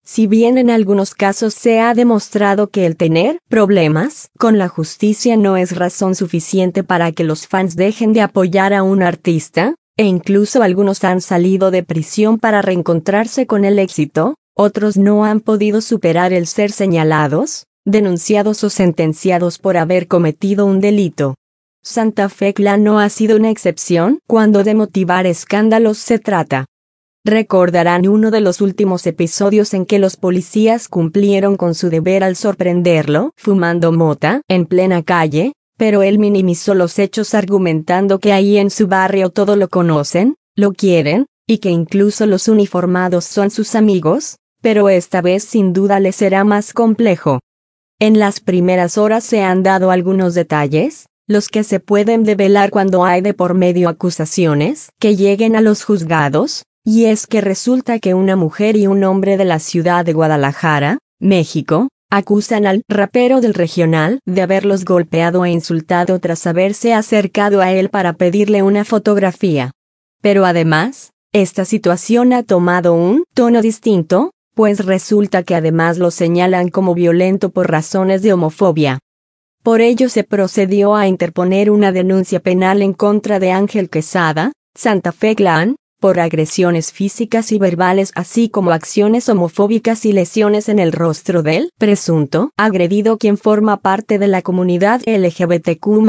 Si bien en algunos casos se ha demostrado que el tener problemas con la justicia no es razón suficiente para que los fans dejen de apoyar a un artista, e incluso algunos han salido de prisión para reencontrarse con el éxito, otros no han podido superar el ser señalados, denunciados o sentenciados por haber cometido un delito. Santa Fe Clan no ha sido una excepción cuando de motivar escándalos se trata. Recordarán uno de los últimos episodios en que los policías cumplieron con su deber al sorprenderlo fumando mota en plena calle, pero él minimizó los hechos argumentando que ahí en su barrio todo lo conocen, lo quieren, y que incluso los uniformados son sus amigos, pero esta vez sin duda le será más complejo. En las primeras horas se han dado algunos detalles, los que se pueden develar cuando hay de por medio acusaciones que lleguen a los juzgados, y es que resulta que una mujer y un hombre de la ciudad de Guadalajara, México, acusan al rapero del regional de haberlos golpeado e insultado tras haberse acercado a él para pedirle una fotografía. Pero además, esta situación ha tomado un tono distinto, pues resulta que además lo señalan como violento por razones de homofobia. Por ello se procedió a interponer una denuncia penal en contra de Ángel Quesada, Santa Fe Clan, por agresiones físicas y verbales así como acciones homofóbicas y lesiones en el rostro del presunto agredido quien forma parte de la comunidad LGBTQ+.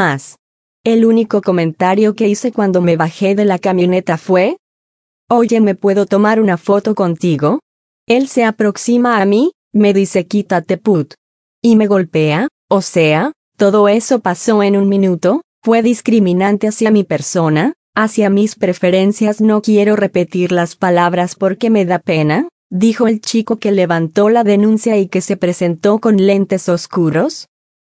El único comentario que hice cuando me bajé de la camioneta fue: «Oye, ¿me puedo tomar una foto contigo?». Él se aproxima a mí, me dice «Quítate put». Y me golpea, o sea, todo eso pasó en un minuto, fue discriminante hacia mi persona, hacia mis preferencias. No quiero repetir las palabras porque me da pena, dijo el chico que levantó la denuncia y que se presentó con lentes oscuros.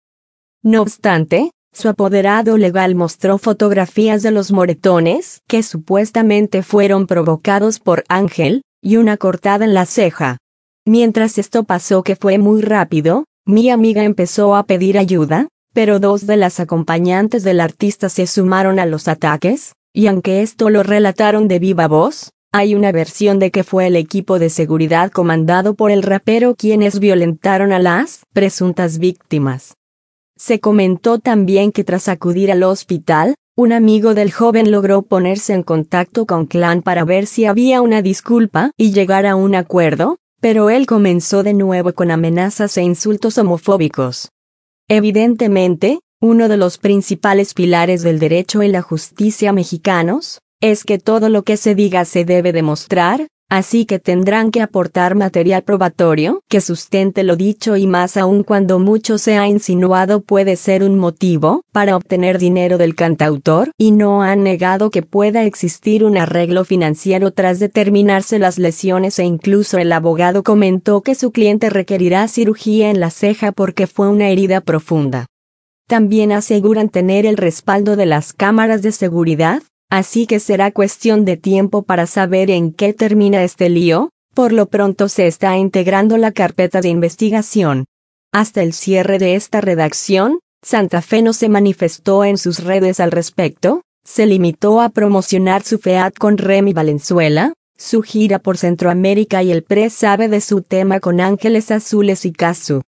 No obstante, su apoderado legal mostró fotografías de los moretones que supuestamente fueron provocados por Ángel, y una cortada en la ceja. Mientras esto pasó, que fue muy rápido, mi amiga empezó a pedir ayuda, pero dos de las acompañantes del artista se sumaron a los ataques, y aunque esto lo relataron de viva voz, hay una versión de que fue el equipo de seguridad comandado por el rapero quienes violentaron a las presuntas víctimas. Se comentó también que tras acudir al hospital, un amigo del joven logró ponerse en contacto con Clan para ver si había una disculpa y llegar a un acuerdo, pero él comenzó de nuevo con amenazas e insultos homofóbicos. Evidentemente, uno de los principales pilares del derecho y la justicia mexicanos es que todo lo que se diga se debe demostrar, así que tendrán que aportar material probatorio que sustente lo dicho, y más aún cuando mucho se ha insinuado puede ser un motivo para obtener dinero del cantautor, y no han negado que pueda existir un arreglo financiero tras determinarse las lesiones, e incluso el abogado comentó que su cliente requerirá cirugía en la ceja porque fue una herida profunda. También aseguran tener el respaldo de las cámaras de seguridad, así que será cuestión de tiempo para saber en qué termina este lío. Por lo pronto se está integrando la carpeta de investigación. Hasta el cierre de esta redacción, Santa Fe no se manifestó en sus redes al respecto, se limitó a promocionar su feat con Remy Valenzuela, su gira por Centroamérica y el press sabe de su tema con Ángeles Azules y Casu.